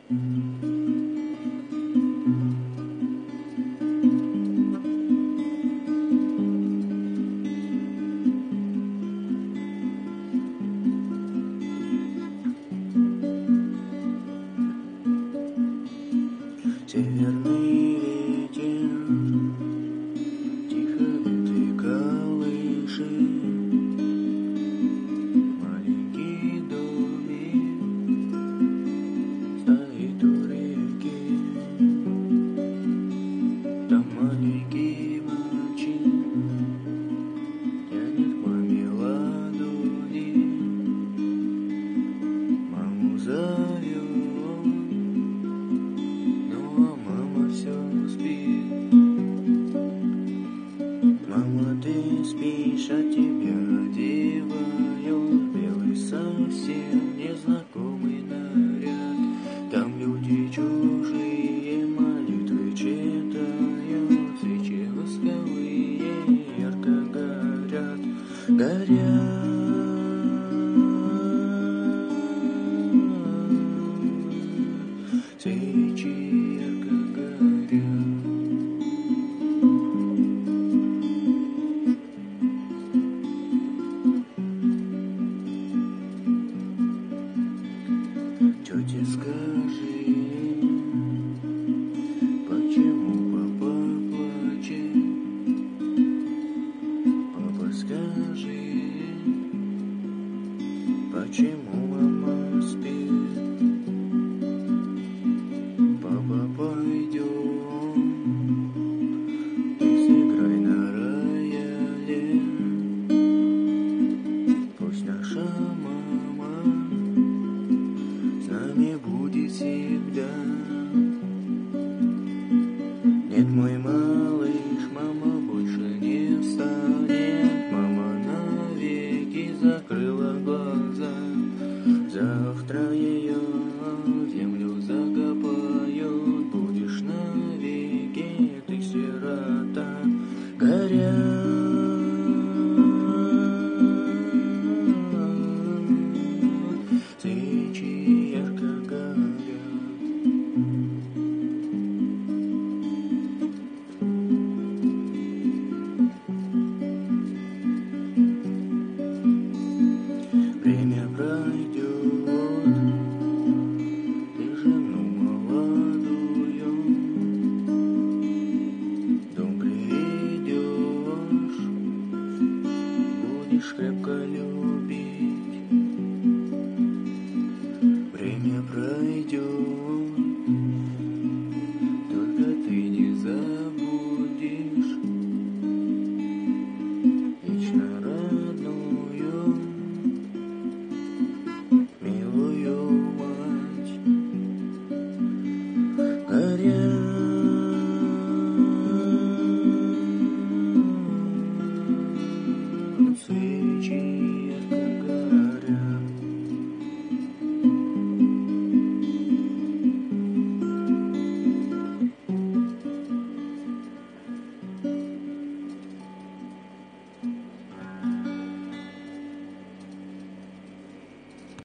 Северный ветер тихо ветви колышет, маленький домик стоит у реки. Там маленький мальчик тянет маме ладони, маму зовет. Мама, ты спишь, а тебя одевают белый совсем незнакомый наряд. Там люди чужие молитвы читают, свечи восковые ярко горят, свечи ярко горят. Тетя, скажи, почему папа плачет? Папа, скажи, почему мама спит? Папа, пойдем, ты сыграй на рояле, пусть наша мама с нами будет всегда. Нет, мой малыш, мама больше не встанет. Мама навеки закрыла глаза. Завтра ее в землю закопают. Будешь навеки ты сирота. Свечи ярко горят. Время пройдет, ты жену молодую в дом приведешь, будешь крепко любить. Время пройдет,